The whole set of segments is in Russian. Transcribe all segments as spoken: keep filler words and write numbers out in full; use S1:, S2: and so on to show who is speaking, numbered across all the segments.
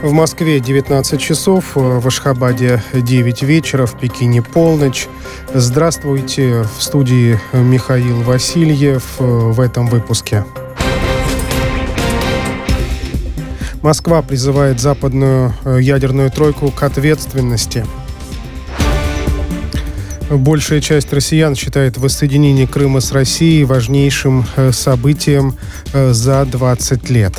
S1: В Москве девятнадцать часов, в Ашхабаде девять вечера, в Пекине полночь. Здравствуйте, в студии Михаил Васильев в этом выпуске. Москва призывает западную ядерную тройку к ответственности. Большая часть россиян считает воссоединение Крыма с Россией важнейшим событием за двадцать лет.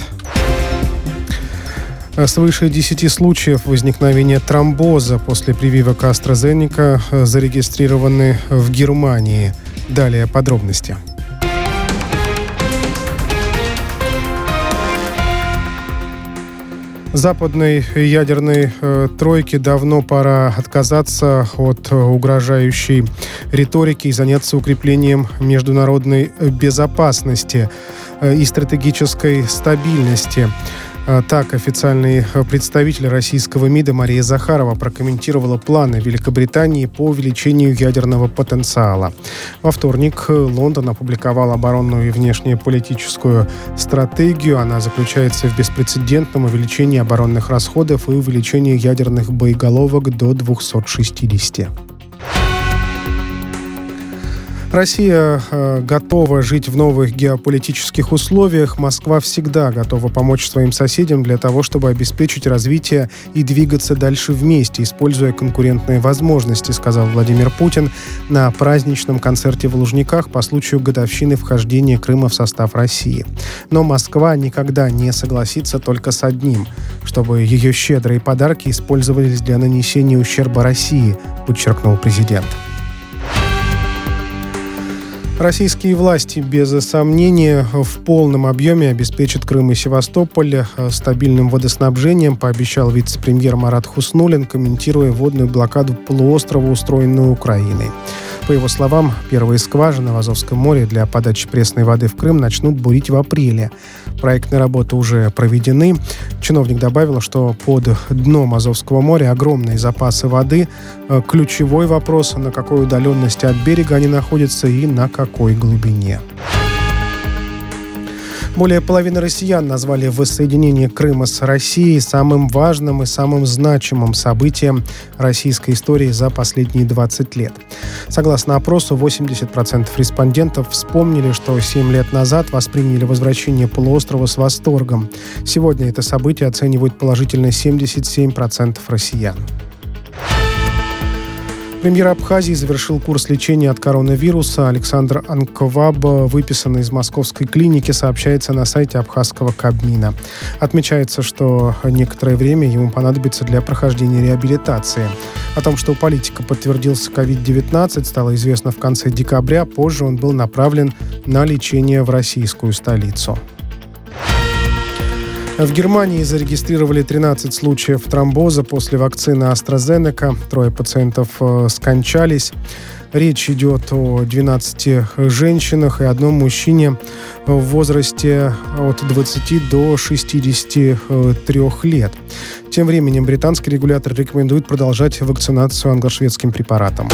S1: Свыше десяти случаев возникновения тромбоза после прививок AstraZeneca зарегистрированы в Германии. Далее подробности. Западной ядерной э, тройке давно пора отказаться от угрожающей риторики и заняться укреплением международной безопасности э, и стратегической стабильности. Так, официальный представитель российского МИДа Мария Захарова прокомментировала планы Великобритании по увеличению ядерного потенциала. Во вторник Лондон опубликовал оборонную и внешнеполитическую стратегию. Она заключается в беспрецедентном увеличении оборонных расходов и увеличении ядерных боеголовок до двухсот шестидесяти. Россия э, готова жить в новых геополитических условиях. Москва всегда готова помочь своим соседям для того, чтобы обеспечить развитие и двигаться дальше вместе, используя конкурентные возможности, сказал Владимир Путин на праздничном концерте в Лужниках по случаю годовщины вхождения Крыма в состав России. Но Москва никогда не согласится только с одним, чтобы ее щедрые подарки использовались для нанесения ущерба России, подчеркнул президент. Российские власти, без сомнения, в полном объеме обеспечат Крым и Севастополь стабильным водоснабжением, пообещал вице-премьер Марат Хуснуллин, комментируя водную блокаду полуострова, устроенную Украиной. По его словам, первые скважины в Азовском море для подачи пресной воды в Крым начнут бурить в апреле. Проектные работы уже проведены. Чиновник добавил, что под дном Азовского моря огромные запасы воды. Ключевой вопрос, на какой удаленности от берега они находятся и на какой глубине. Более половины россиян назвали воссоединение Крыма с Россией самым важным и самым значимым событием российской истории за последние двадцать лет. Согласно опросу, восемьдесят процентов респондентов вспомнили, что семь лет назад восприняли возвращение полуострова с восторгом. Сегодня это событие оценивают положительно семьдесят семь процентов россиян. Премьер Абхазии завершил курс лечения от коронавируса. Александр Анкваб выписан из московской клиники, сообщается на сайте абхазского Кабмина. Отмечается, что некоторое время ему понадобится для прохождения реабилитации. О том, что у политика подтвердился ковид девятнадцать, стало известно в конце декабря. Позже он был направлен на лечение в российскую столицу. В Германии зарегистрировали тринадцать случаев тромбоза после вакцины AstraZeneca. Трое пациентов скончались. Речь идет о двенадцати женщинах и одном мужчине в возрасте от двадцати до шестидесяти трёх лет. Тем временем британский регулятор рекомендует продолжать вакцинацию англо-шведским препаратом.